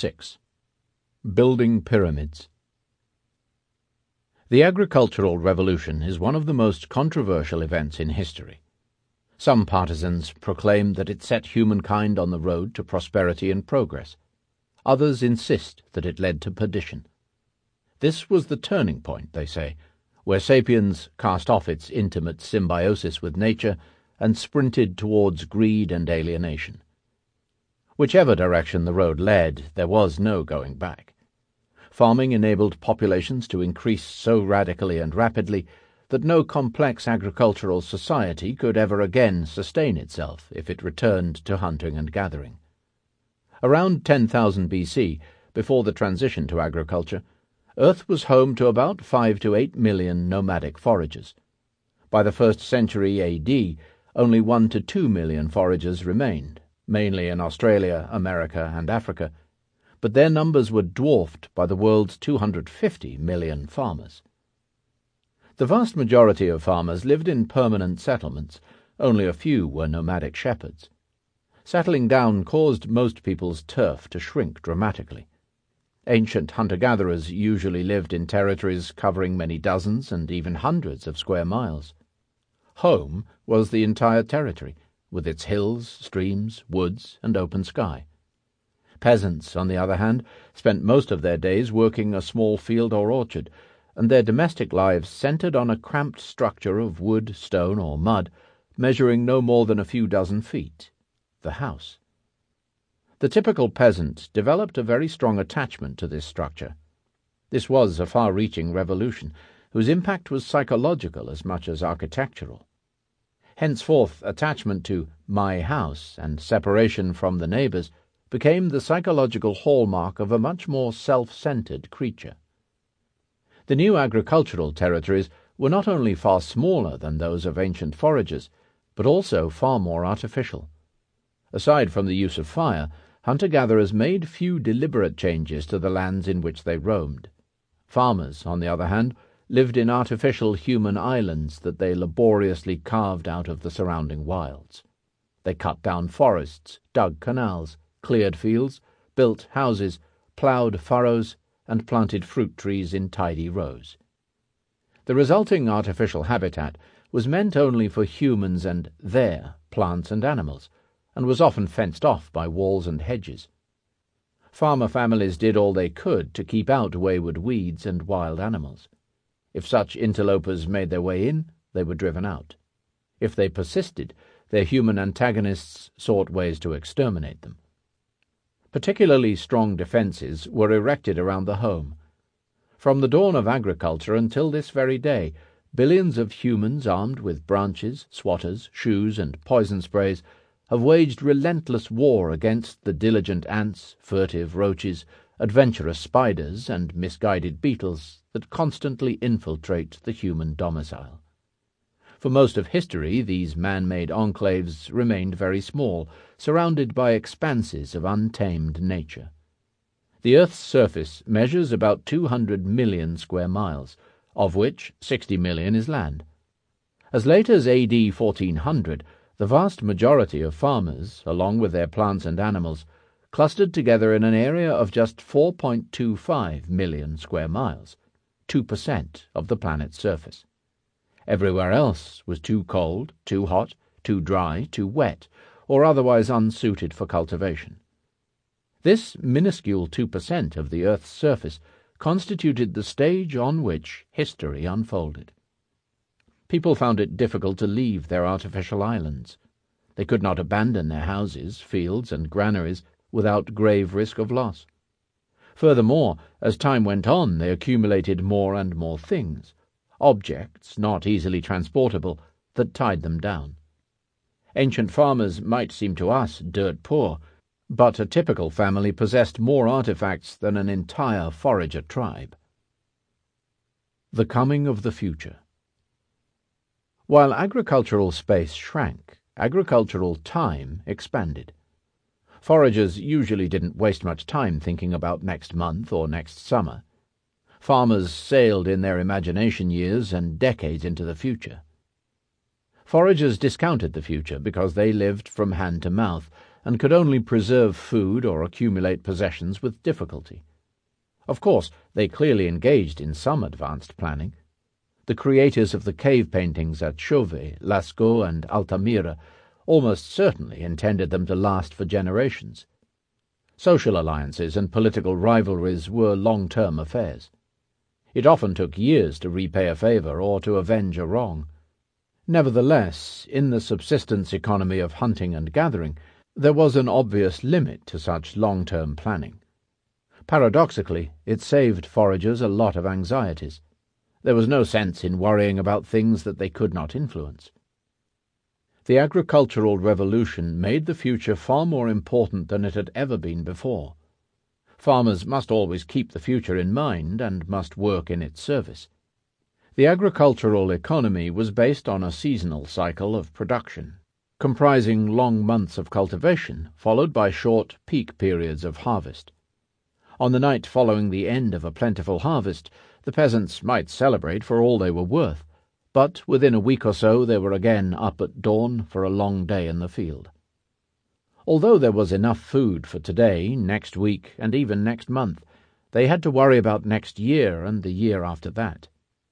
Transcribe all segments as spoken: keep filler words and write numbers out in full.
six. Building Pyramids. The agricultural revolution is one of the most controversial events in history. Some partisans proclaim that it set humankind on the road to prosperity and progress. Others insist that it led to perdition. This was the turning point, they say, where sapiens cast off its intimate symbiosis with nature and sprinted towards greed and alienation. Whichever direction the road led, there was no going back. Farming enabled populations to increase so radically and rapidly that no complex agricultural society could ever again sustain itself if it returned to hunting and gathering. Around ten thousand B C, before the transition to agriculture, Earth was home to about five to eight million nomadic foragers. By the first century A D, only one to two million foragers remained, mainly in Australia, America, and Africa, but their numbers were dwarfed by the world's two hundred fifty million farmers. The vast majority of farmers lived in permanent settlements. Only a few were nomadic shepherds. Settling down caused most people's turf to shrink dramatically. Ancient hunter-gatherers usually lived in territories covering many dozens and even hundreds of square miles. Home was the entire territory, with its hills, streams, woods, and open sky. Peasants, on the other hand, spent most of their days working a small field or orchard, and their domestic lives centered on a cramped structure of wood, stone, or mud, measuring no more than a few dozen feet, the house. The typical peasant developed a very strong attachment to this structure. This was a far-reaching revolution, whose impact was psychological as much as architectural. Henceforth, attachment to my house and separation from the neighbors became the psychological hallmark of a much more self-centered creature. The new agricultural territories were not only far smaller than those of ancient foragers, but also far more artificial. Aside from the use of fire, hunter-gatherers made few deliberate changes to the lands in which they roamed. Farmers, on the other hand, lived in artificial human islands that they laboriously carved out of the surrounding wilds. They cut down forests, dug canals, cleared fields, built houses, ploughed furrows, and planted fruit trees in tidy rows. The resulting artificial habitat was meant only for humans and their plants and animals, and was often fenced off by walls and hedges. Farmer families did all they could to keep out wayward weeds and wild animals. If such interlopers made their way in, they were driven out. If they persisted, their human antagonists sought ways to exterminate them. Particularly strong defences were erected around the home. From the dawn of agriculture until this very day, billions of humans armed with branches, swatters, shoes, and poison sprays have waged relentless war against the diligent ants, furtive roaches, adventurous spiders, and misguided beetles that constantly infiltrate the human domicile. For most of history, these man-made enclaves remained very small, surrounded by expanses of untamed nature. The Earth's surface measures about two hundred million square miles, of which sixty million is land. As late as A D fourteen hundred, the vast majority of farmers, along with their plants and animals, clustered together in an area of just four point two five million square miles, two percent of the planet's surface. Everywhere else was too cold, too hot, too dry, too wet, or otherwise unsuited for cultivation. This minuscule two percent of the Earth's surface constituted the stage on which history unfolded. People found it difficult to leave their artificial islands. They could not abandon their houses, fields, and granaries without grave risk of loss. Furthermore, as time went on, they accumulated more and more things, objects not easily transportable, that tied them down. Ancient farmers might seem to us dirt poor, but a typical family possessed more artifacts than an entire forager tribe. The coming of the future. While agricultural space shrank, agricultural time expanded. Foragers usually didn't waste much time thinking about next month or next summer. Farmers sailed in their imagination years and decades into the future. Foragers discounted the future because they lived from hand to mouth, and could only preserve food or accumulate possessions with difficulty. Of course, they clearly engaged in some advanced planning. The creators of the cave paintings at Chauvet, Lascaux, and Altamira almost certainly intended them to last for generations. Social alliances and political rivalries were long-term affairs. It often took years to repay a favour or to avenge a wrong. Nevertheless, in the subsistence economy of hunting and gathering, there was an obvious limit to such long-term planning. Paradoxically, it saved foragers a lot of anxieties. There was no sense in worrying about things that they could not influence. The agricultural revolution made the future far more important than it had ever been before. Farmers must always keep the future in mind and must work in its service. The agricultural economy was based on a seasonal cycle of production, comprising long months of cultivation, followed by short peak periods of harvest. On the night following the end of a plentiful harvest, the peasants might celebrate for all they were worth, but within a week or so they were again up at dawn for a long day in the field. Although there was enough food for today, next week, and even next month, they had to worry about next year and the year after that.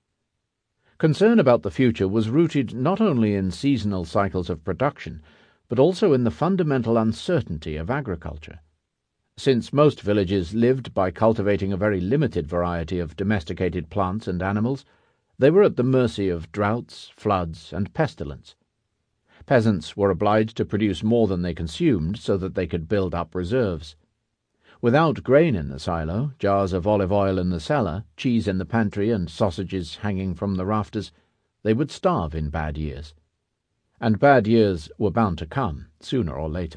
Concern about the future was rooted not only in seasonal cycles of production, but also in the fundamental uncertainty of agriculture. Since most villages lived by cultivating a very limited variety of domesticated plants and animals, they were at the mercy of droughts, floods, and pestilence. Peasants were obliged to produce more than they consumed so that they could build up reserves. Without grain in the silo, jars of olive oil in the cellar, cheese in the pantry, and sausages hanging from the rafters, they would starve in bad years. And bad years were bound to come, sooner or later.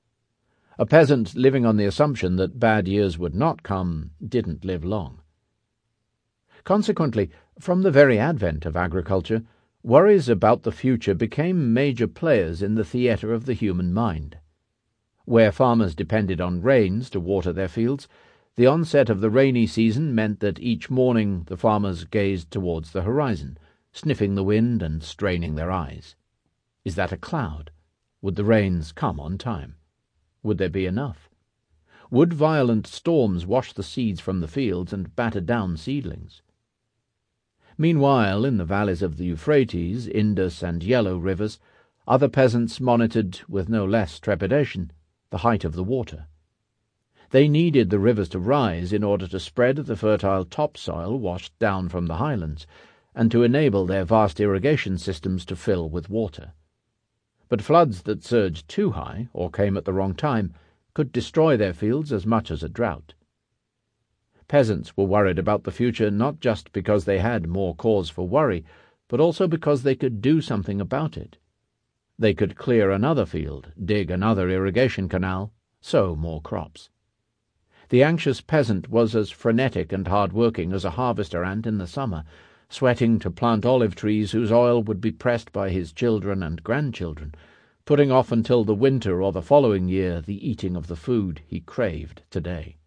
A peasant living on the assumption that bad years would not come didn't live long. Consequently, from the very advent of agriculture, worries about the future became major players in the theatre of the human mind. Where farmers depended on rains to water their fields, the onset of the rainy season meant that each morning the farmers gazed towards the horizon, sniffing the wind and straining their eyes. Is that a cloud? Would the rains come on time? Would there be enough? Would violent storms wash the seeds from the fields and batter down seedlings? Meanwhile, in the valleys of the Euphrates, Indus, and Yellow rivers, other peasants monitored, with no less trepidation, the height of the water. They needed the rivers to rise in order to spread the fertile topsoil washed down from the highlands, and to enable their vast irrigation systems to fill with water. But floods that surged too high, or came at the wrong time, could destroy their fields as much as a drought. Peasants were worried about the future not just because they had more cause for worry, but also because they could do something about it. They could clear another field, dig another irrigation canal, sow more crops. The anxious peasant was as frenetic and hard-working as a harvester ant in the summer, sweating to plant olive trees whose oil would be pressed by his children and grandchildren, putting off until the winter or the following year the eating of the food he craved today.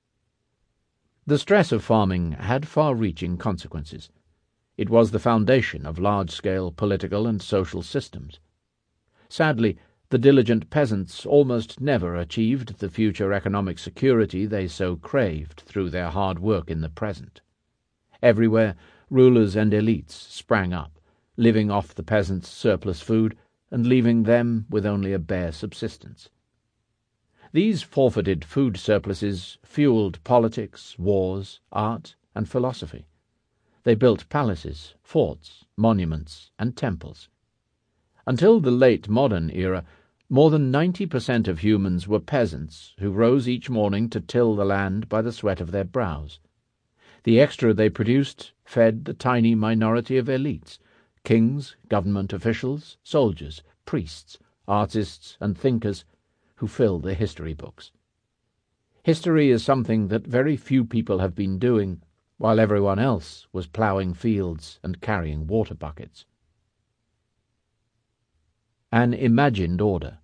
The stress of farming had far-reaching consequences. It was the foundation of large-scale political and social systems. Sadly, the diligent peasants almost never achieved the future economic security they so craved through their hard work in the present. Everywhere, rulers and elites sprang up, living off the peasants' surplus food and leaving them with only a bare subsistence. These forfeited food surpluses fueled politics, wars, art, and philosophy. They built palaces, forts, monuments, and temples. Until the late modern era, more than ninety percent of humans were peasants who rose each morning to till the land by the sweat of their brows. The extra they produced fed the tiny minority of elites, kings, government officials, soldiers, priests, artists, and thinkers, who fill the history books. History is something that very few people have been doing, while everyone else was ploughing fields and carrying water buckets. An imagined order.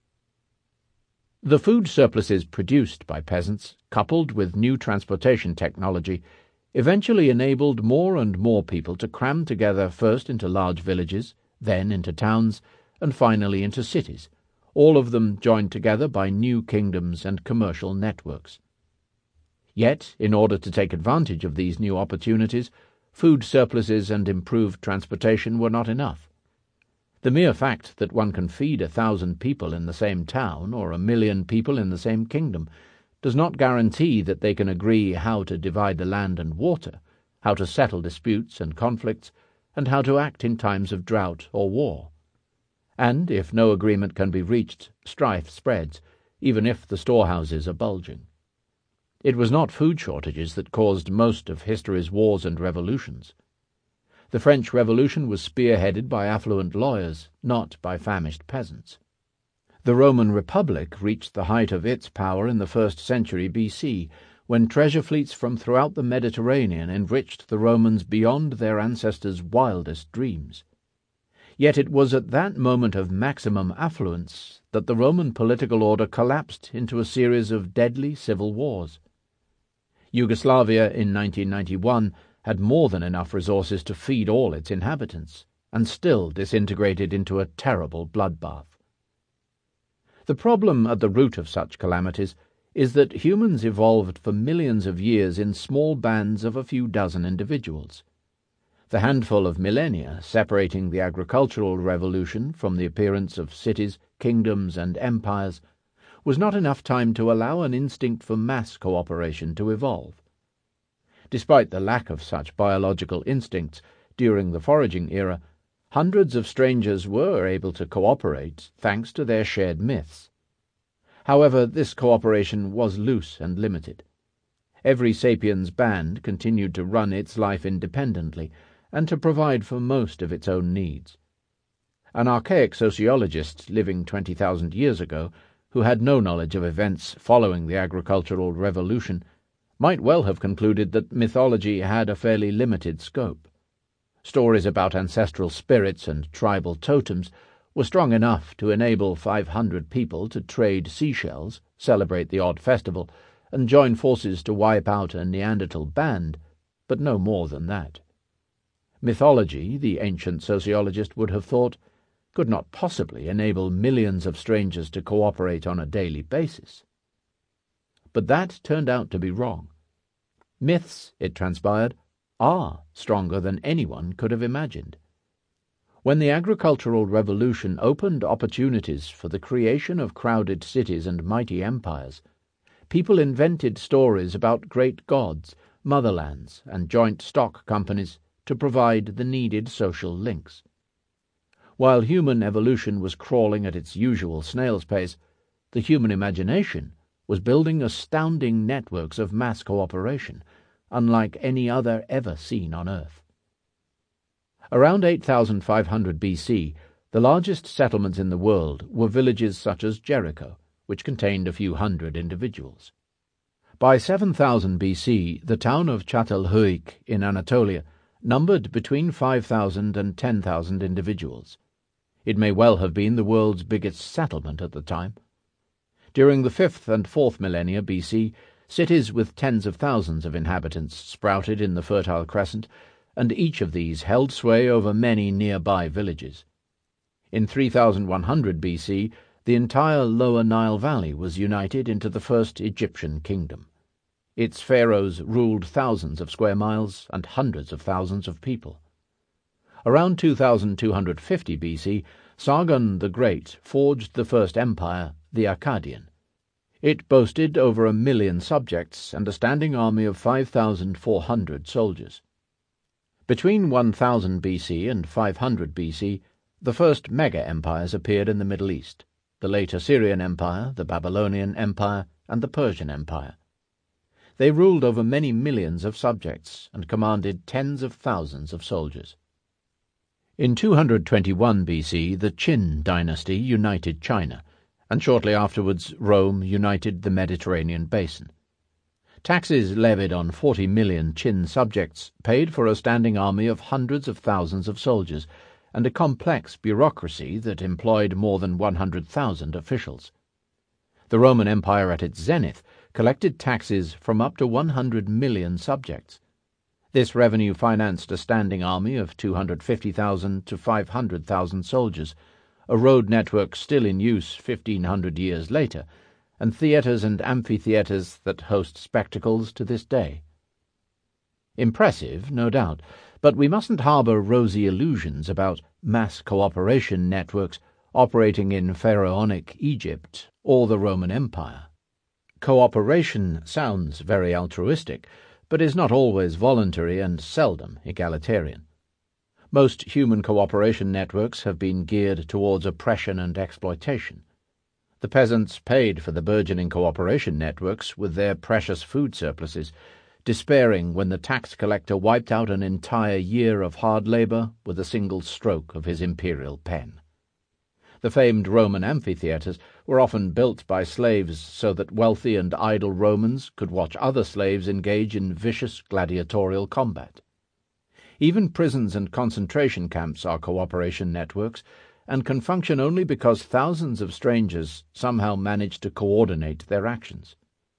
The food surpluses produced by peasants, coupled with new transportation technology, eventually enabled more and more people to cram together first into large villages, then into towns, and finally into cities, all of them joined together by new kingdoms and commercial networks. Yet, in order to take advantage of these new opportunities, food surpluses and improved transportation were not enough. The mere fact that one can feed a thousand people in the same town or a million people in the same kingdom does not guarantee that they can agree how to divide the land and water, how to settle disputes and conflicts, and how to act in times of drought or war. And if no agreement can be reached, strife spreads, even if the storehouses are bulging. It was not food shortages that caused most of history's wars and revolutions. The French Revolution was spearheaded by affluent lawyers, not by famished peasants. The Roman Republic reached the height of its power in the first century B C, when treasure fleets from throughout the Mediterranean enriched the Romans beyond their ancestors' wildest dreams. Yet it was at that moment of maximum affluence that the Roman political order collapsed into a series of deadly civil wars. Yugoslavia in nineteen ninety-one had more than enough resources to feed all its inhabitants, and still disintegrated into a terrible bloodbath. The problem at the root of such calamities is that humans evolved for millions of years in small bands of a few dozen individuals. The handful of millennia separating the agricultural revolution from the appearance of cities, kingdoms, and empires was not enough time to allow an instinct for mass cooperation to evolve. Despite the lack of such biological instincts during the foraging era, hundreds of strangers were able to cooperate thanks to their shared myths. However, this cooperation was loose and limited. Every sapiens band continued to run its life independently and to provide for most of its own needs. An archaic sociologist living twenty thousand years ago, who had no knowledge of events following the agricultural revolution, might well have concluded that mythology had a fairly limited scope. Stories about ancestral spirits and tribal totems were strong enough to enable five hundred people to trade seashells, celebrate the odd festival, and join forces to wipe out a Neanderthal band, but no more than that. Mythology, the ancient sociologist would have thought, could not possibly enable millions of strangers to cooperate on a daily basis. But that turned out to be wrong. Myths, it transpired, are stronger than anyone could have imagined. When the agricultural revolution opened opportunities for the creation of crowded cities and mighty empires, people invented stories about great gods, motherlands, and joint stock companies to provide the needed social links. While human evolution was crawling at its usual snail's pace, the human imagination was building astounding networks of mass cooperation, unlike any other ever seen on Earth. Around eight thousand five hundred B C, the largest settlements in the world were villages such as Jericho, which contained a few hundred individuals. By seven thousand B C, the town of Çatalhöyük in Anatolia numbered between five thousand and ten thousand individuals. It may well have been the world's biggest settlement at the time. During the fifth and fourth millennia B C, cities with tens of thousands of inhabitants sprouted in the Fertile Crescent, and each of these held sway over many nearby villages. In three thousand one hundred B C, the entire Lower Nile Valley was united into the first Egyptian kingdom. Its pharaohs ruled thousands of square miles and hundreds of thousands of people. Around two thousand two hundred fifty B C, Sargon the Great forged the first empire, the Akkadian. It boasted over a million subjects and a standing army of five thousand four hundred soldiers. Between one thousand B C and five hundred B C, the first mega-empires appeared in the Middle East, the late Assyrian Empire, the Babylonian Empire, and the Persian Empire. They ruled over many millions of subjects and commanded tens of thousands of soldiers. In two hundred twenty-one B C, the Qin dynasty united China, and shortly afterwards Rome united the Mediterranean basin. Taxes levied on forty million Qin subjects paid for a standing army of hundreds of thousands of soldiers and a complex bureaucracy that employed more than one hundred thousand officials. The Roman Empire at its zenith collected taxes from up to one hundred million subjects. This revenue financed a standing army of two hundred fifty thousand to five hundred thousand soldiers, a road network still in use fifteen hundred years later, and theatres and amphitheatres that host spectacles to this day. Impressive, no doubt, but we mustn't harbour rosy illusions about mass cooperation networks operating in Pharaonic Egypt or the Roman Empire. Cooperation sounds very altruistic, but is not always voluntary and seldom egalitarian. Most human cooperation networks have been geared towards oppression and exploitation. The peasants paid for the burgeoning cooperation networks with their precious food surpluses, despairing when the tax collector wiped out an entire year of hard labour with a single stroke of his imperial pen. The famed Roman amphitheatres were often built by slaves so that wealthy and idle Romans could watch other slaves engage in vicious gladiatorial combat. Even prisons and concentration camps are cooperation networks, and can function only because thousands of strangers somehow manage to coordinate their actions.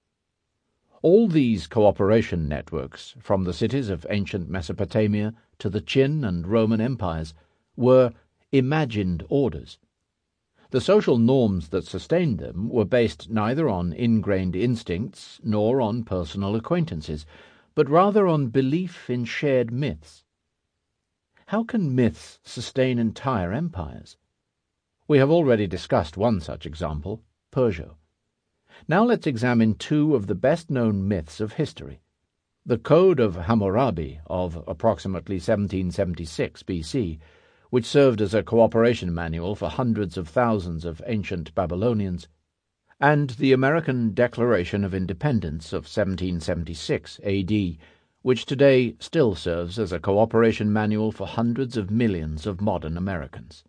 All these cooperation networks, from the cities of ancient Mesopotamia to the Qin and Roman empires, were imagined orders. The social norms that sustained them were based neither on ingrained instincts nor on personal acquaintances, but rather on belief in shared myths. How can myths sustain entire empires? We have already discussed one such example, Persia. Now let's examine two of the best-known myths of history. The Code of Hammurabi of approximately seventeen seventy-six B C, which served as a cooperation manual for hundreds of thousands of ancient Babylonians, and the American Declaration of Independence of seventeen seventy-six A D, which today still serves as a cooperation manual for hundreds of millions of modern Americans.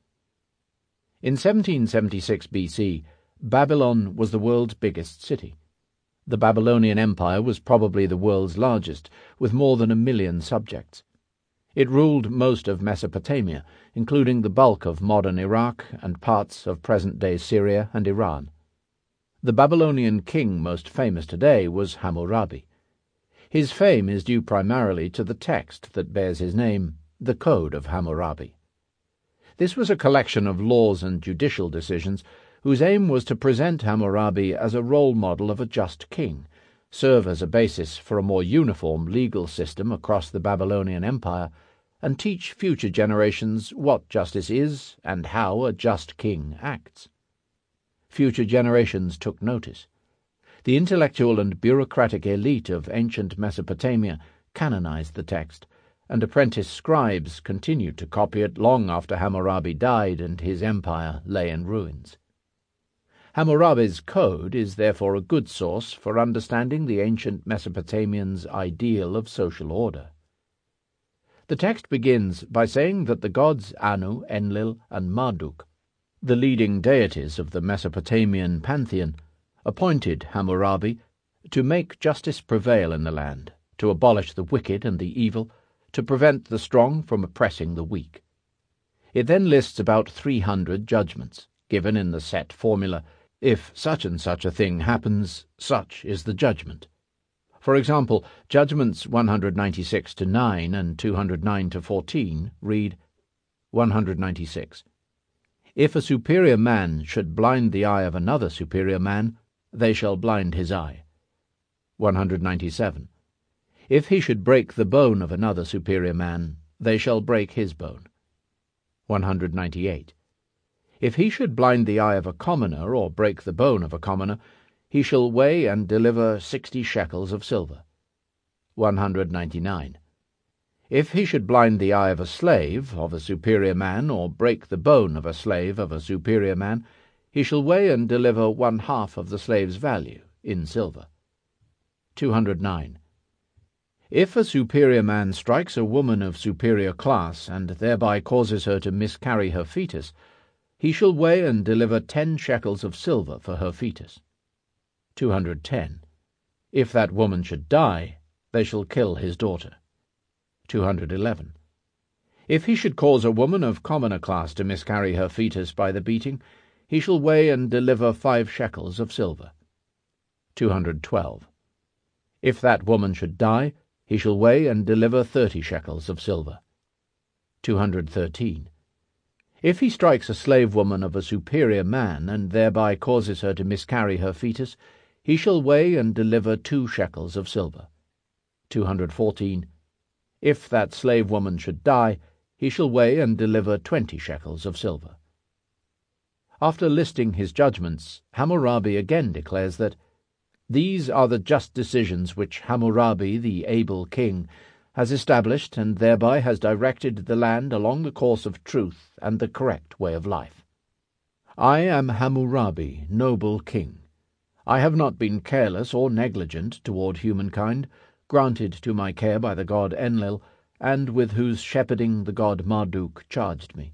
In seventeen seventy-six B C, Babylon was the world's biggest city. The Babylonian Empire was probably the world's largest, with more than a million subjects. It ruled most of Mesopotamia, including the bulk of modern Iraq and parts of present-day Syria and Iran. The Babylonian king most famous today was Hammurabi. His fame is due primarily to the text that bears his name, the Code of Hammurabi. This was a collection of laws and judicial decisions whose aim was to present Hammurabi as a role model of a just king, serve as a basis for a more uniform legal system across the Babylonian Empire, and teach future generations what justice is and how a just king acts. Future generations took notice. The intellectual and bureaucratic elite of ancient Mesopotamia canonized the text, and apprentice scribes continued to copy it long after Hammurabi died and his empire lay in ruins. Hammurabi's code is therefore a good source for understanding the ancient Mesopotamians' ideal of social order. The text begins by saying that the gods Anu, Enlil, and Marduk, the leading deities of the Mesopotamian pantheon, appointed Hammurabi to make justice prevail in the land, to abolish the wicked and the evil, to prevent the strong from oppressing the weak. It then lists about three hundred judgments, given in the set formula, if such and such a thing happens, such is the judgment. For example, judgments one hundred ninety-six to nine and two hundred nine to fourteen read, one hundred ninety-six. If a superior man should blind the eye of another superior man, they shall blind his eye. one hundred ninety-seven. If he should break the bone of another superior man, they shall break his bone. one hundred ninety-eight. If he should blind the eye of a commoner or break the bone of a commoner, he shall weigh and deliver sixty shekels of silver. one hundred ninety-nine. If he should blind the eye of a slave of a superior man or break the bone of a slave of a superior man, he shall weigh and deliver one half of the slave's value in silver. two hundred nine. If a superior man strikes a woman of superior class and thereby causes her to miscarry her fetus, he shall weigh and deliver ten shekels of silver for her fetus. two hundred ten. If that woman should die, they shall kill his daughter. two hundred eleven. If he should cause a woman of commoner class to miscarry her fetus by the beating, he shall weigh and deliver five shekels of silver. two hundred twelve. If that woman should die, he shall weigh and deliver thirty shekels of silver. two hundred thirteen. If he strikes a slave woman of a superior man, and thereby causes her to miscarry her fetus, he shall weigh and deliver two shekels of silver. two hundred fourteen. If that slave woman should die, he shall weigh and deliver twenty shekels of silver. After listing his judgments, Hammurabi again declares that these are the just decisions which Hammurabi, the able king, has established, and thereby has directed the land along the course of truth and the correct way of life. I am Hammurabi, noble king. I have not been careless or negligent toward humankind, granted to my care by the god Enlil, and with whose shepherding the god Marduk charged me.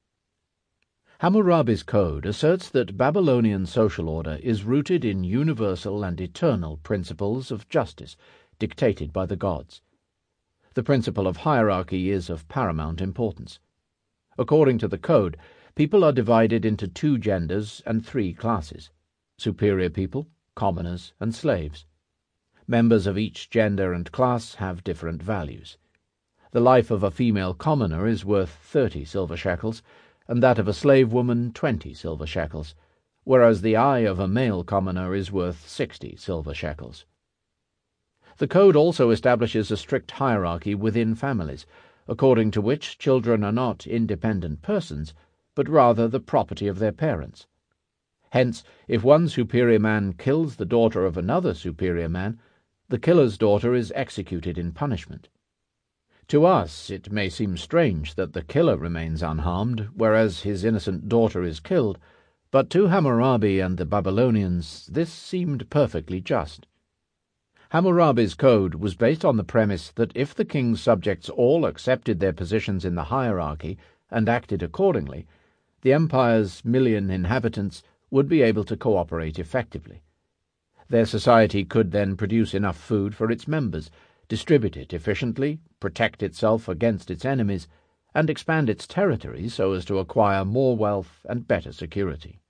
Hammurabi's code asserts that Babylonian social order is rooted in universal and eternal principles of justice dictated by the gods. The principle of hierarchy is of paramount importance. According to the code, people are divided into two genders and three classes: superior people, commoners, and slaves. Members of each gender and class have different values. The life of a female commoner is worth thirty silver shekels, and that of a slave woman twenty silver shekels, whereas the eye of a male commoner is worth sixty silver shekels. The code also establishes a strict hierarchy within families, according to which children are not independent persons, but rather the property of their parents. Hence, if one superior man kills the daughter of another superior man, the killer's daughter is executed in punishment. To us it may seem strange that the killer remains unharmed, whereas his innocent daughter is killed, but to Hammurabi and the Babylonians this seemed perfectly just. Hammurabi's code was based on the premise that if the king's subjects all accepted their positions in the hierarchy and acted accordingly, the empire's million inhabitants would be able to cooperate effectively. Their society could then produce enough food for its members, distribute it efficiently, protect itself against its enemies, and expand its territory so as to acquire more wealth and better security.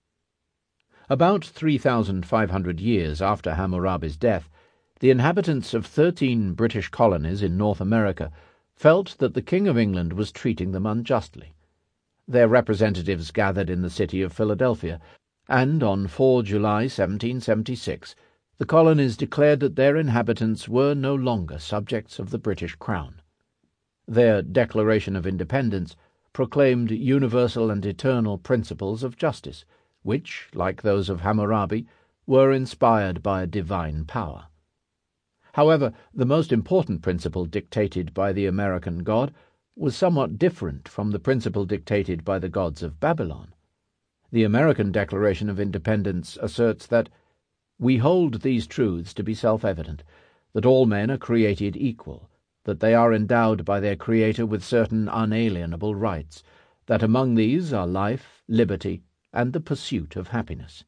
About three thousand five hundred years after Hammurabi's death, the inhabitants of thirteen British colonies in North America felt that the King of England was treating them unjustly. Their representatives gathered in the city of Philadelphia, and on the fourth of July seventeen seventy-six the colonies declared that their inhabitants were no longer subjects of the British Crown. Their Declaration of Independence proclaimed universal and eternal principles of justice, which, like those of Hammurabi, were inspired by a divine power. However, the most important principle dictated by the American god was somewhat different from the principle dictated by the gods of Babylon. The American Declaration of Independence asserts that we hold these truths to be self-evident, that all men are created equal, that they are endowed by their Creator with certain unalienable rights, that among these are life, liberty, and the pursuit of happiness.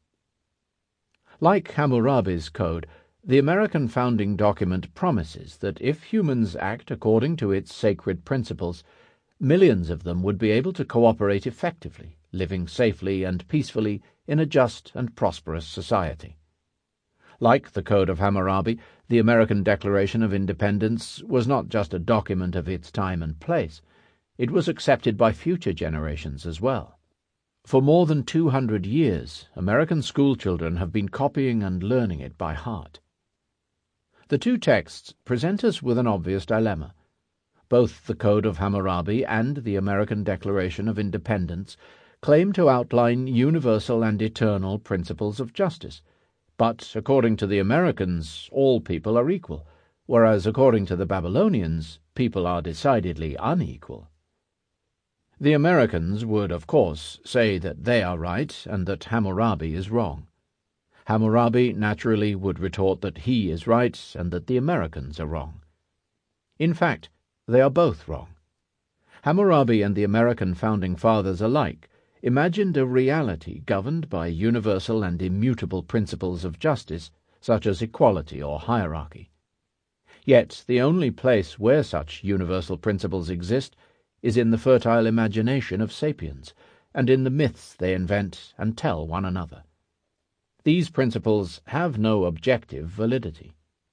Like Hammurabi's code, the American founding document promises that if humans act according to its sacred principles, millions of them would be able to cooperate effectively, living safely and peacefully in a just and prosperous society. Like the Code of Hammurabi, the American Declaration of Independence was not just a document of its time and place. It was accepted by future generations as well. For more than two hundred years, American schoolchildren have been copying and learning it by heart. The two texts present us with an obvious dilemma. Both the Code of Hammurabi and the American Declaration of Independence claim to outline universal and eternal principles of justice, but according to the Americans, all people are equal, whereas according to the Babylonians, people are decidedly unequal. The Americans would, of course, say that they are right and that Hammurabi is wrong. Hammurabi naturally would retort that he is right and that the Americans are wrong. In fact, they are both wrong. Hammurabi and the American founding fathers alike imagined a reality governed by universal and immutable principles of justice, such as equality or hierarchy. Yet the only place where such universal principles exist is in the fertile imagination of sapiens, and in the myths they invent and tell one another. These principles have no objective validity.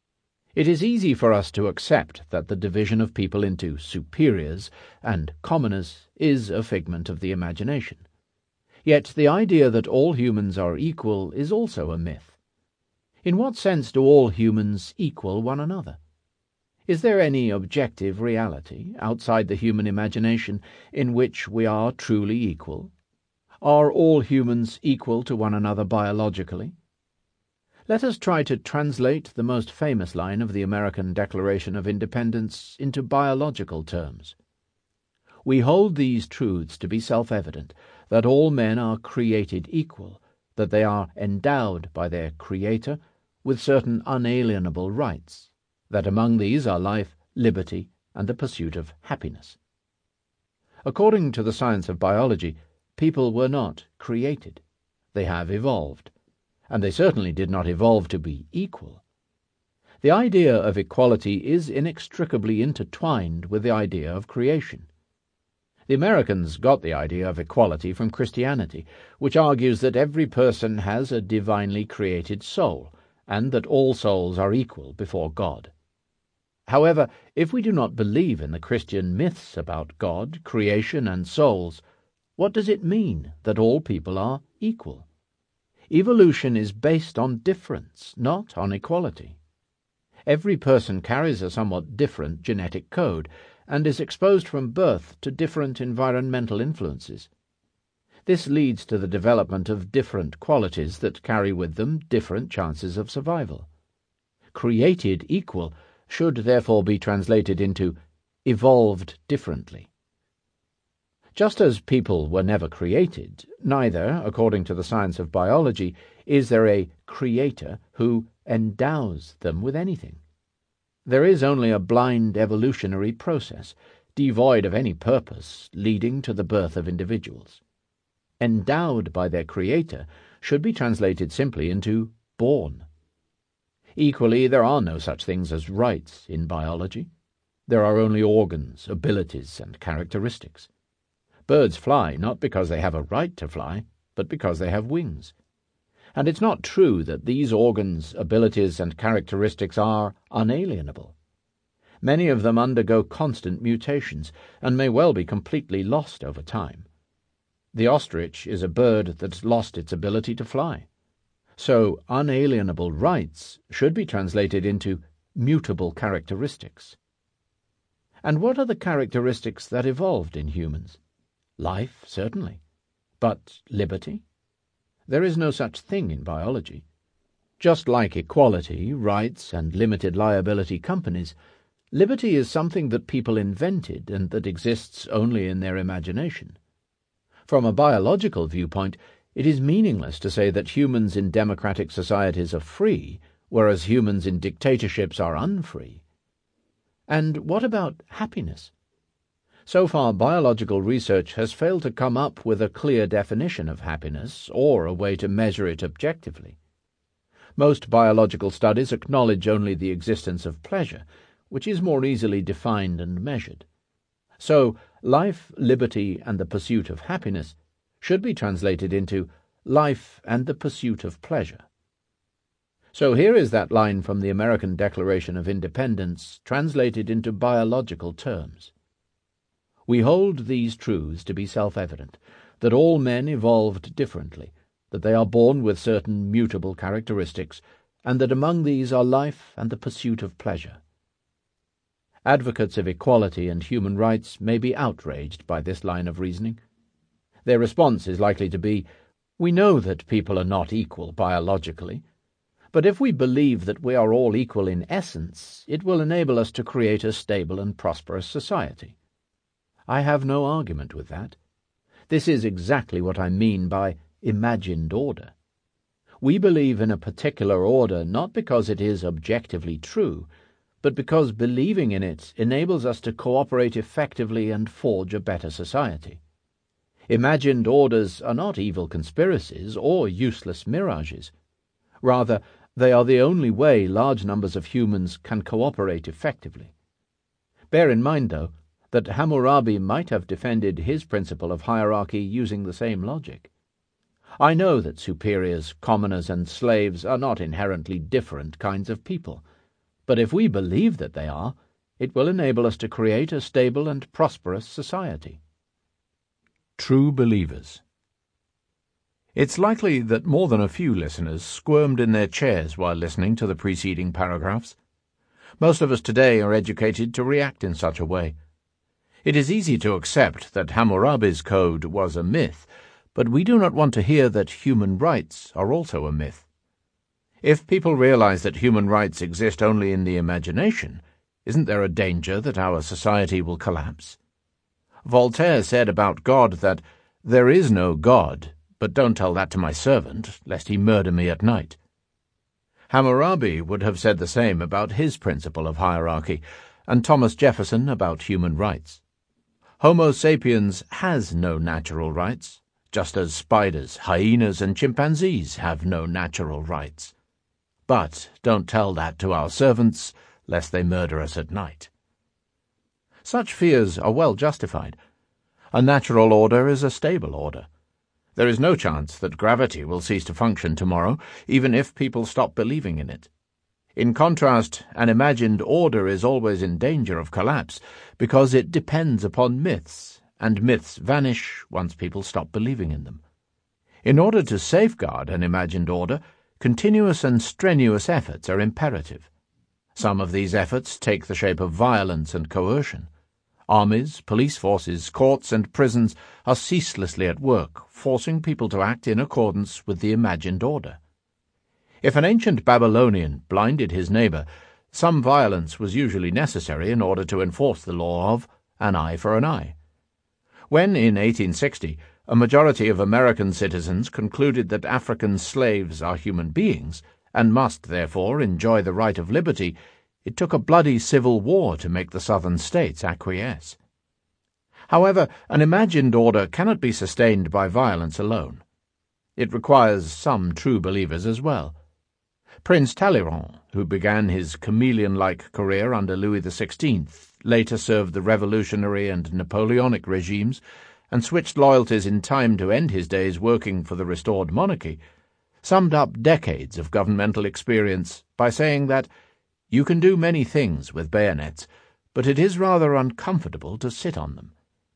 It is easy for us to accept that the division of people into superiors and commoners is a figment of the imagination. Yet the idea that all humans are equal is also a myth. In what sense do all humans equal one another? Is there any objective reality, outside the human imagination, in which we are truly equal? Are all humans equal to one another biologically? Let us try to translate the most famous line of the American Declaration of Independence into biological terms. We hold these truths to be self-evident, that all men are created equal, that they are endowed by their Creator with certain unalienable rights, that among these are life, liberty, and the pursuit of happiness. According to the science of biology, people were not created. They have evolved, and they certainly did not evolve to be equal. The idea of equality is inextricably intertwined with the idea of creation. The Americans got the idea of equality from Christianity, which argues that every person has a divinely created soul, and that all souls are equal before God. However, if we do not believe in the Christian myths about God, creation, and souls, what does it mean that all people are equal? Evolution is based on difference, not on equality. Every person carries a somewhat different genetic code, and is exposed from birth to different environmental influences. This leads to the development of different qualities that carry with them different chances of survival. Created equal should therefore be translated into evolved differently. Just as people were never created, neither, according to the science of biology, is there a creator who endows them with anything. There is only a blind evolutionary process, devoid of any purpose, leading to the birth of individuals. Endowed by their Creator should be translated simply into born. Equally, there are no such things as rights in biology. There are only organs, abilities, and characteristics. Birds fly not because they have a right to fly, but because they have wings. And it's not true that these organs, abilities, and characteristics are unalienable. Many of them undergo constant mutations, and may well be completely lost over time. The ostrich is a bird that's lost its ability to fly. So unalienable rights should be translated into mutable characteristics. And what are the characteristics that evolved in humans? Life, certainly. But liberty? There is no such thing in biology. Just like equality, rights, and limited liability companies, liberty is something that people invented and that exists only in their imagination. From a biological viewpoint, it is meaningless to say that humans in democratic societies are free, whereas humans in dictatorships are unfree. And what about happiness? So far, biological research has failed to come up with a clear definition of happiness or a way to measure it objectively. Most biological studies acknowledge only the existence of pleasure, which is more easily defined and measured. So, life, liberty, and the pursuit of happiness should be translated into life and the pursuit of pleasure. So here is that line from the American Declaration of Independence translated into biological terms. We hold these truths to be self-evident, that all men evolved differently, that they are born with certain mutable characteristics, and that among these are life and the pursuit of pleasure. Advocates of equality and human rights may be outraged by this line of reasoning. Their response is likely to be, "We know that people are not equal biologically, but if we believe that we are all equal in essence, it will enable us to create a stable and prosperous society." I have no argument with that. This is exactly what I mean by imagined order. We believe in a particular order not because it is objectively true, but because believing in it enables us to cooperate effectively and forge a better society. Imagined orders are not evil conspiracies or useless mirages. Rather, they are the only way large numbers of humans can cooperate effectively. Bear in mind, though, that Hammurabi might have defended his principle of hierarchy using the same logic. I know that superiors, commoners, and slaves are not inherently different kinds of people, But if we believe that they are, it will enable us to create a stable and prosperous society. True believers. It's likely that more than a few listeners squirmed in their chairs while listening to the preceding paragraphs. Most of us today are educated to react in such a way. It is easy to accept that Hammurabi's code was a myth, but we do not want to hear that human rights are also a myth. If people realize that human rights exist only in the imagination, isn't there a danger that our society will collapse? Voltaire said about God that, "There is no God, but don't tell that to my servant, lest he murder me at night." Hammurabi would have said the same about his principle of hierarchy, and Thomas Jefferson about human rights. Homo sapiens has no natural rights, just as spiders, hyenas, and chimpanzees have no natural rights. But don't tell that to our servants, lest they murder us at night. Such fears are well justified. A natural order is a stable order. There is no chance that gravity will cease to function tomorrow, even if people stop believing in it. In contrast, an imagined order is always in danger of collapse because it depends upon myths, and myths vanish once people stop believing in them. In order to safeguard an imagined order, continuous and strenuous efforts are imperative. Some of these efforts take the shape of violence and coercion. Armies, police forces, courts, and prisons are ceaselessly at work, forcing people to act in accordance with the imagined order. If an ancient Babylonian blinded his neighbor, some violence was usually necessary in order to enforce the law of an eye for an eye. When, in eighteen sixty, a majority of American citizens concluded that African slaves are human beings, and must, therefore, enjoy the right of liberty, it took a bloody civil war to make the southern states acquiesce. However, an imagined order cannot be sustained by violence alone. It requires some true believers as well. Prince Talleyrand, who began his chameleon-like career under Louis the Sixteenth, later served the revolutionary and Napoleonic regimes, and switched loyalties in time to end his days working for the restored monarchy, summed up decades of governmental experience by saying that you can do many things with bayonets, but it is rather uncomfortable to sit on them.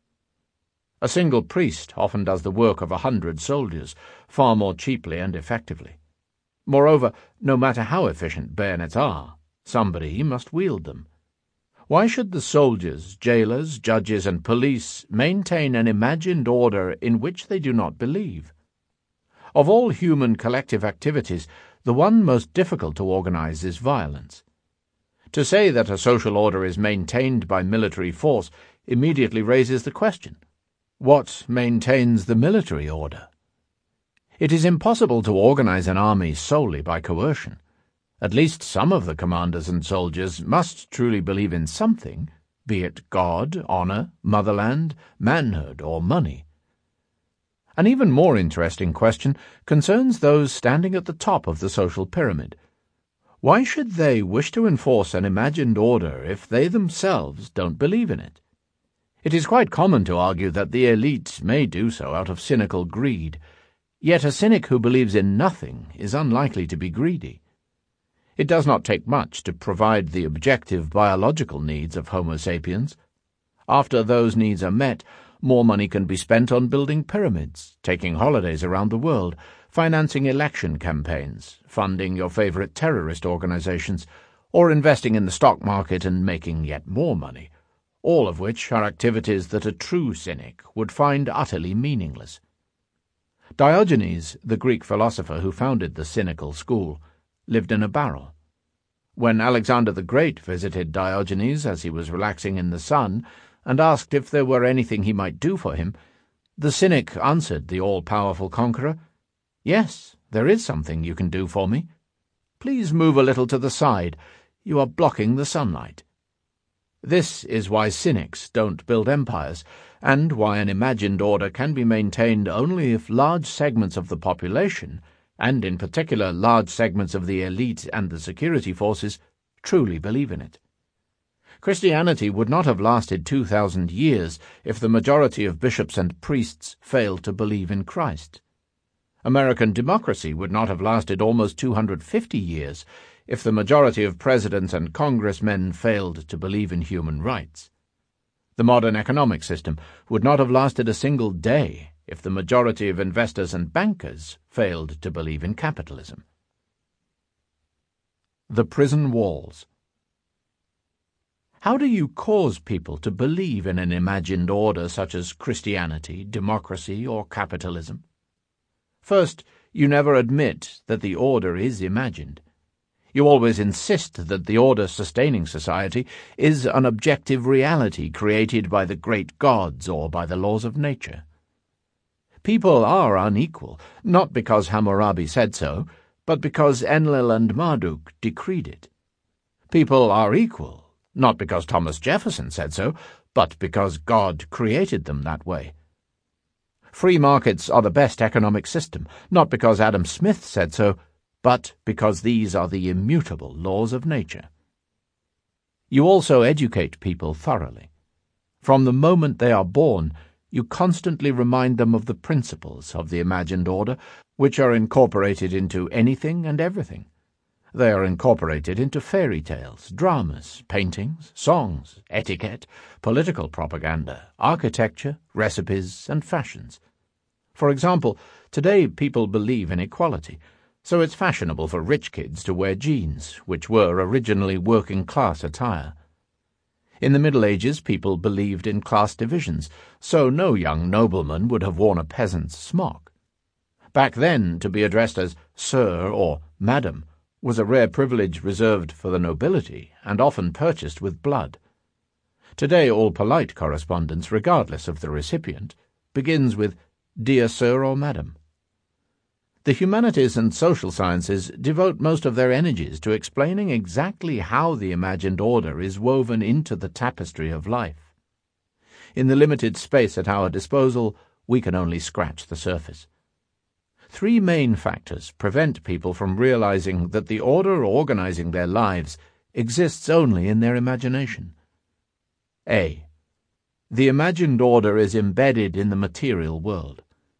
A single priest often does the work of a hundred soldiers, far more cheaply and effectively. Moreover, no matter how efficient bayonets are, somebody must wield them. Why should the soldiers, jailers, judges, and police maintain an imagined order in which they do not believe? Of all human collective activities, the one most difficult to organize is violence. To say that a social order is maintained by military force immediately raises the question, what maintains the military order? It is impossible to organize an army solely by coercion. At least some of the commanders and soldiers must truly believe in something, be it God, honor, motherland, manhood, or money. An even more interesting question concerns those standing at the top of the social pyramid. Why should they wish to enforce an imagined order if they themselves don't believe in it? It is quite common to argue that the elite may do so out of cynical greed, yet a cynic who believes in nothing is unlikely to be greedy. It does not take much to provide the objective biological needs of Homo sapiens. After those needs are met, more money can be spent on building pyramids, taking holidays around the world, financing election campaigns, funding your favorite terrorist organizations, or investing in the stock market and making yet more money, all of which are activities that a true cynic would find utterly meaningless. Diogenes, the Greek philosopher who founded the cynical school, lived in a barrel. When Alexander the Great visited Diogenes as he was relaxing in the sun and asked if there were anything he might do for him, the cynic answered the all-powerful conqueror, "Yes, there is something you can do for me. Please move a little to the side. You are blocking the sunlight." This is why cynics don't build empires, and why an imagined order can be maintained only if large segments of the population, and in particular large segments of the elite and the security forces, truly believe in it. Christianity would not have lasted two thousand years if the majority of bishops and priests failed to believe in Christ. American democracy would not have lasted almost two hundred fifty years if the majority of presidents and congressmen failed to believe in human rights. The modern economic system would not have lasted a single day if the majority of investors and bankers failed to believe in capitalism. The prison walls. How do you cause people to believe in an imagined order such as Christianity, democracy, or capitalism? First, you never admit that the order is imagined. You always insist that the order sustaining society is an objective reality created by the great gods or by the laws of nature. People are unequal, not because Hammurabi said so, but because Enlil and Marduk decreed it. People are equal, not because Thomas Jefferson said so, but because God created them that way. Free markets are the best economic system, not because Adam Smith said so, but because these are the immutable laws of nature. You also educate people thoroughly. From the moment they are born, you constantly remind them of the principles of the imagined order, which are incorporated into anything and everything. They are incorporated into fairy tales, dramas, paintings, songs, etiquette, political propaganda, architecture, recipes, and fashions. For example, today people believe in equality, so it's fashionable for rich kids to wear jeans, which were originally working-class attire. In the Middle Ages, people believed in class divisions, so no young nobleman would have worn a peasant's smock. Back then, to be addressed as Sir or Madam was a rare privilege reserved for the nobility and often purchased with blood. Today, all polite correspondence, regardless of the recipient, begins with Dear Sir or Madam. The humanities and social sciences devote most of their energies to explaining exactly how the imagined order is woven into the tapestry of life. In the limited space at our disposal, we can only scratch the surface. Three main factors prevent people from realizing that the order organizing their lives exists only in their imagination. A. The imagined order is embedded in the material world.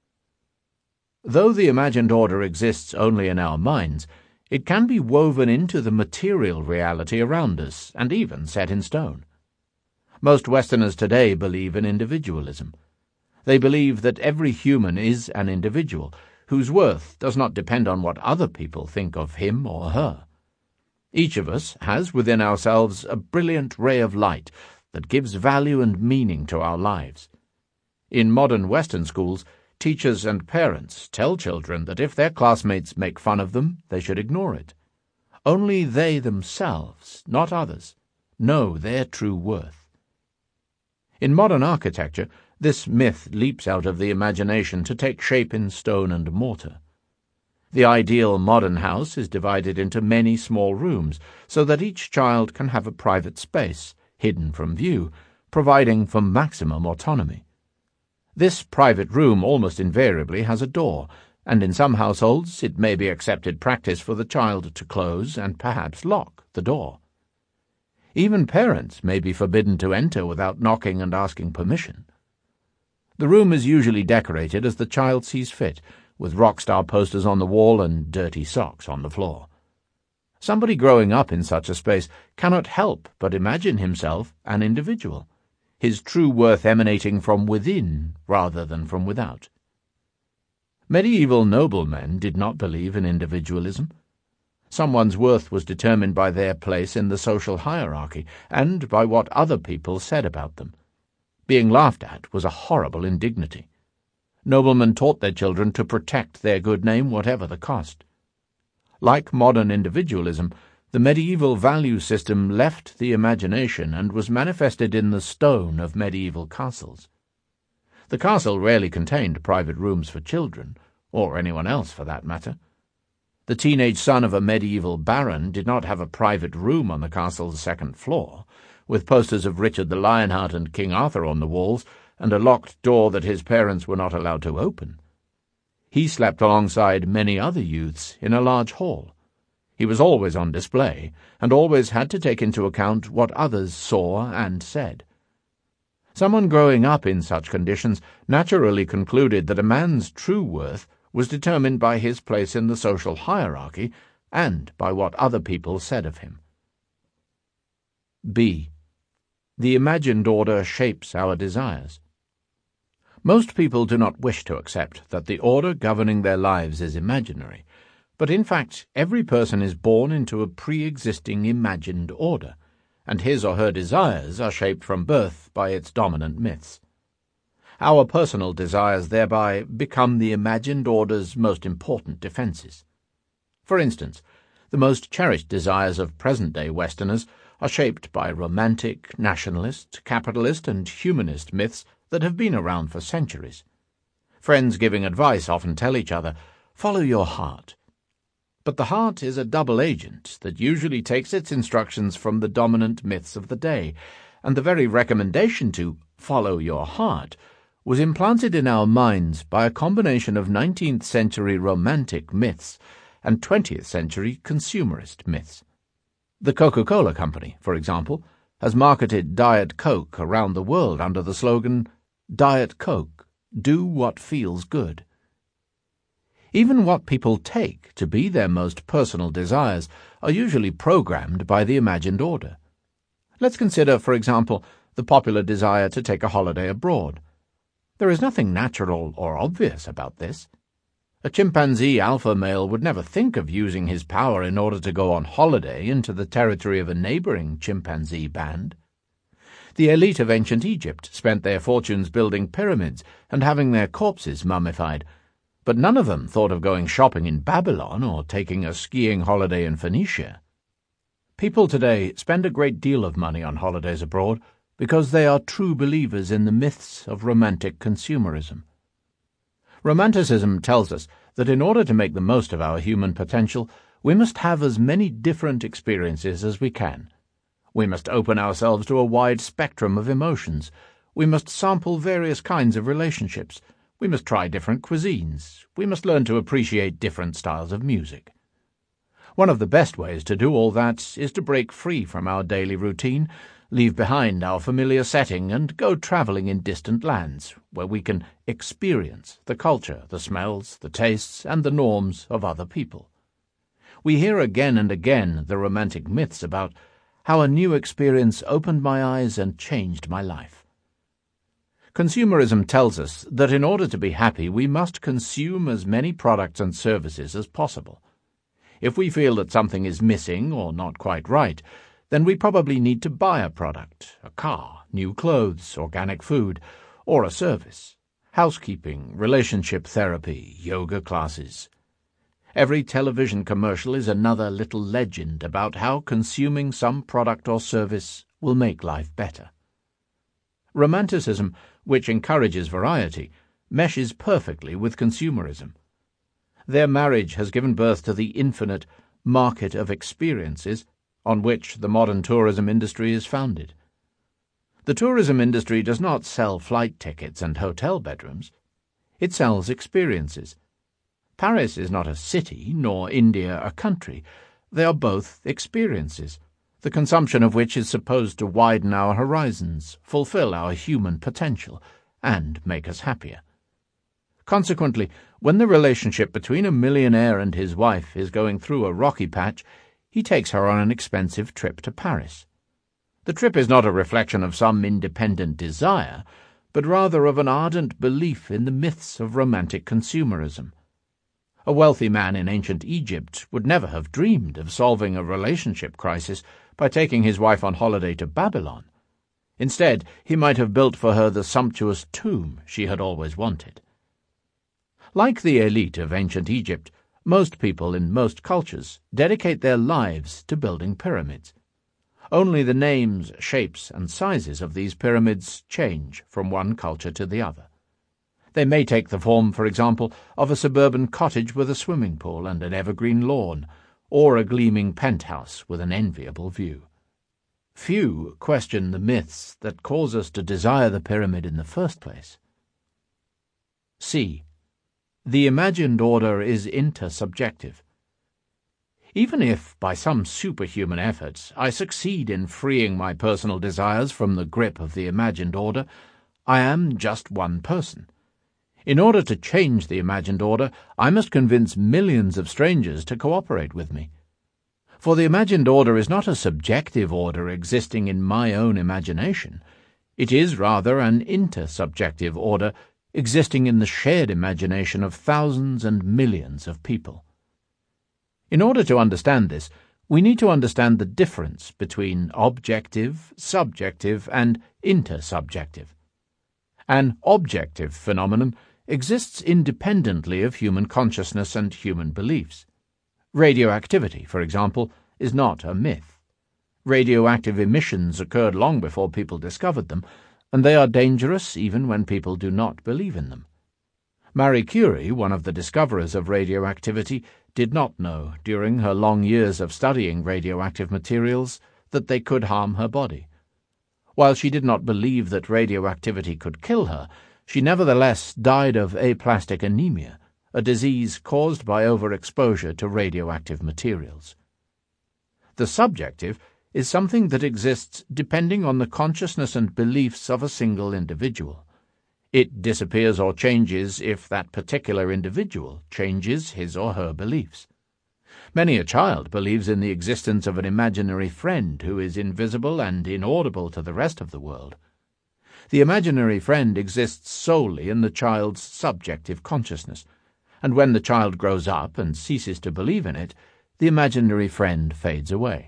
Though the imagined order exists only in our minds, it can be woven into the material reality around us and even set in stone. Most Westerners today believe in individualism. They believe that every human is an individual, whose worth does not depend on what other people think of him or her. Each of us has within ourselves a brilliant ray of light that gives value and meaning to our lives. In modern Western schools, teachers and parents tell children that if their classmates make fun of them, they should ignore it. Only they themselves, not others, know their true worth. In modern architecture, this myth leaps out of the imagination to take shape in stone and mortar. The ideal modern house is divided into many small rooms so that each child can have a private space, hidden from view, providing for maximum autonomy. This private room almost invariably has a door, and in some households it may be accepted practice for the child to close and perhaps lock the door. Even parents may be forbidden to enter without knocking and asking permission. The room is usually decorated as the child sees fit, with rock star posters on the wall and dirty socks on the floor. Somebody growing up in such a space cannot help but imagine himself an individual, his true worth emanating from within rather than from without. Medieval noblemen did not believe in individualism. Someone's worth was determined by their place in the social hierarchy and by what other people said about them. Being laughed at was a horrible indignity. Noblemen taught their children to protect their good name whatever the cost. Like modern individualism, the medieval value system left the imagination and was manifested in the stone of medieval castles. The castle rarely contained private rooms for children, or anyone else for that matter. The teenage son of a medieval baron did not have a private room on the castle's second floor, with posters of Richard the Lionheart and King Arthur on the walls, and a locked door that his parents were not allowed to open. He slept alongside many other youths in a large hall. He was always on display, and always had to take into account what others saw and said. Someone growing up in such conditions naturally concluded that a man's true worth was determined by his place in the social hierarchy, and by what other people said of him. B. The imagined order shapes our desires. Most people do not wish to accept that the order governing their lives is imaginary, but in fact every person is born into a pre-existing imagined order, and his or her desires are shaped from birth by its dominant myths. Our personal desires thereby become the imagined order's most important defenses. For instance, the most cherished desires of present-day Westerners are shaped by romantic, nationalist, capitalist, and humanist myths that have been around for centuries. Friends giving advice often tell each other, "Follow your heart." But the heart is a double agent that usually takes its instructions from the dominant myths of the day, and the very recommendation to follow your heart was implanted in our minds by a combination of nineteenth century romantic myths and twentieth century consumerist myths. The Coca-Cola Company, for example, has marketed Diet Coke around the world under the slogan, "Diet Coke, do what feels good." Even what people take to be their most personal desires are usually programmed by the imagined order. Let's consider, for example, the popular desire to take a holiday abroad. There is nothing natural or obvious about this. A chimpanzee alpha male would never think of using his power in order to go on holiday into the territory of a neighboring chimpanzee band. The elite of ancient Egypt spent their fortunes building pyramids and having their corpses mummified, but none of them thought of going shopping in Babylon or taking a skiing holiday in Phoenicia. People today spend a great deal of money on holidays abroad because they are true believers in the myths of romantic consumerism. Romanticism tells us that in order to make the most of our human potential, we must have as many different experiences as we can. We must open ourselves to a wide spectrum of emotions. We must sample various kinds of relationships. We must try different cuisines. We must learn to appreciate different styles of music. One of the best ways to do all that is to break free from our daily routine, leave behind our familiar setting, and go travelling in distant lands, where we can experience the culture, the smells, the tastes, and the norms of other people. We hear again and again the romantic myths about how a new experience opened my eyes and changed my life. Consumerism tells us that in order to be happy, we must consume as many products and services as possible. If we feel that something is missing or not quite right, then we probably need to buy a product, a car, new clothes, organic food, or a service, housekeeping, relationship therapy, yoga classes. Every television commercial is another little legend about how consuming some product or service will make life better. Romanticism, which encourages variety, meshes perfectly with consumerism. Their marriage has given birth to the infinite market of experiences on which the modern tourism industry is founded. The tourism industry does not sell flight tickets and hotel bedrooms. It sells experiences. Paris is not a city, nor India a country. They are both experiences, the consumption of which is supposed to widen our horizons, fulfill our human potential, and make us happier. Consequently, when the relationship between a millionaire and his wife is going through a rocky patch, he takes her on an expensive trip to Paris. The trip is not a reflection of some independent desire, but rather of an ardent belief in the myths of romantic consumerism. A wealthy man in ancient Egypt would never have dreamed of solving a relationship crisis by taking his wife on holiday to Babylon. Instead, he might have built for her the sumptuous tomb she had always wanted. Like the elite of ancient Egypt, most people in most cultures dedicate their lives to building pyramids. Only the names, shapes, and sizes of these pyramids change from one culture to the other. They may take the form, for example, of a suburban cottage with a swimming pool and an evergreen lawn, or a gleaming penthouse with an enviable view. Few question the myths that cause us to desire the pyramid in the first place. C. The imagined order is intersubjective. Even if, by some superhuman efforts, I succeed in freeing my personal desires from the grip of the imagined order, I am just one person. In order to change the imagined order, I must convince millions of strangers to cooperate with me. For the imagined order is not a subjective order existing in my own imagination. It is rather an intersubjective order existing in the shared imagination of thousands and millions of people. In order to understand this, we need to understand the difference between objective, subjective, and intersubjective. An objective phenomenon exists independently of human consciousness and human beliefs. Radioactivity, for example, is not a myth. Radioactive emissions occurred long before people discovered them, and they are dangerous even when people do not believe in them. Marie Curie, one of the discoverers of radioactivity, did not know, during her long years of studying radioactive materials, that they could harm her body. While she did not believe that radioactivity could kill her, she nevertheless died of aplastic anemia, a disease caused by overexposure to radioactive materials. The subjective is something that exists depending on the consciousness and beliefs of a single individual. It disappears or changes if that particular individual changes his or her beliefs. Many a child believes in the existence of an imaginary friend who is invisible and inaudible to the rest of the world. The imaginary friend exists solely in the child's subjective consciousness, and when the child grows up and ceases to believe in it, the imaginary friend fades away.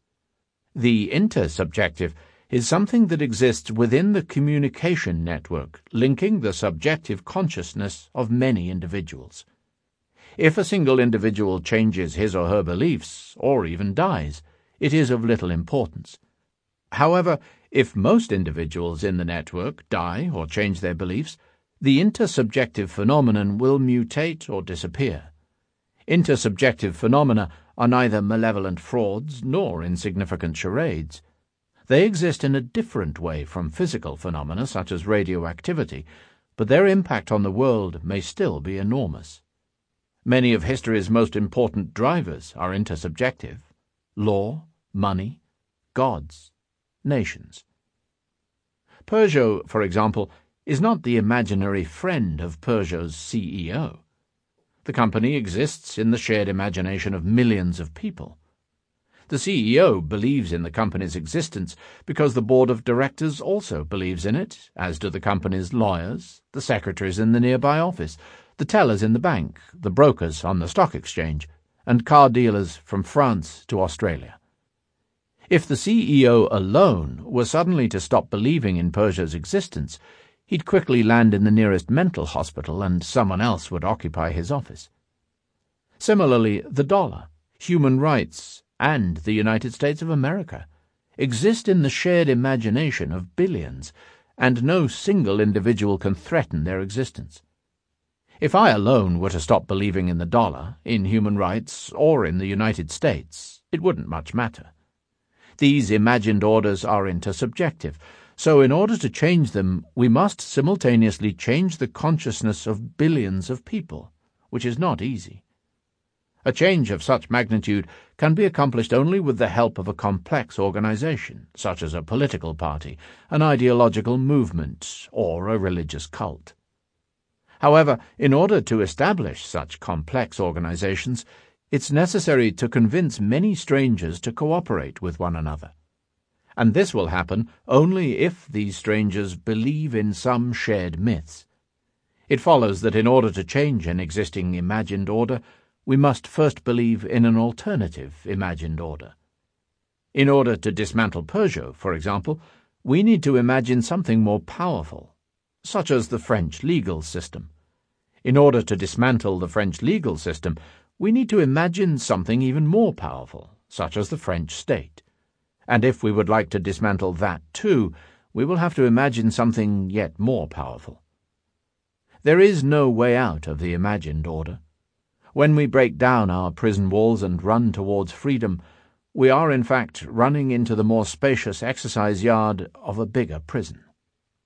The intersubjective is something that exists within the communication network linking the subjective consciousness of many individuals. If a single individual changes his or her beliefs, or even dies, it is of little importance. However, if most individuals in the network die or change their beliefs, the intersubjective phenomenon will mutate or disappear. Intersubjective phenomena are neither malevolent frauds nor insignificant charades. They exist in a different way from physical phenomena such as radioactivity, but their impact on the world may still be enormous. Many of history's most important drivers are intersubjective: law, money, gods, nations. Peugeot, for example, is not the imaginary friend of Peugeot's C E O. The company exists in the shared imagination of millions of people. The C E O believes in the company's existence because the board of directors also believes in it, as do the company's lawyers, the secretaries in the nearby office, the tellers in the bank, the brokers on the stock exchange, and car dealers from France to Australia. If the C E O alone were suddenly to stop believing in Peugeot's existence, he'd quickly land in the nearest mental hospital and someone else would occupy his office. Similarly, the dollar, human rights, and the United States of America exist in the shared imagination of billions, and no single individual can threaten their existence. If I alone were to stop believing in the dollar, in human rights, or in the United States, it wouldn't much matter. These imagined orders are intersubjective, so in order to change them, we must simultaneously change the consciousness of billions of people, which is not easy. A change of such magnitude can be accomplished only with the help of a complex organization, such as a political party, an ideological movement, or a religious cult. However, in order to establish such complex organizations, it's necessary to convince many strangers to cooperate with one another. And this will happen only if these strangers believe in some shared myths. It follows that in order to change an existing imagined order, we must first believe in an alternative imagined order. In order to dismantle Peugeot, for example, we need to imagine something more powerful, such as the French legal system. In order to dismantle the French legal system, we need to imagine something even more powerful, such as the French state. And if we would like to dismantle that too, we will have to imagine something yet more powerful. There is no way out of the imagined order. When we break down our prison walls and run towards freedom, we are in fact running into the more spacious exercise yard of a bigger prison.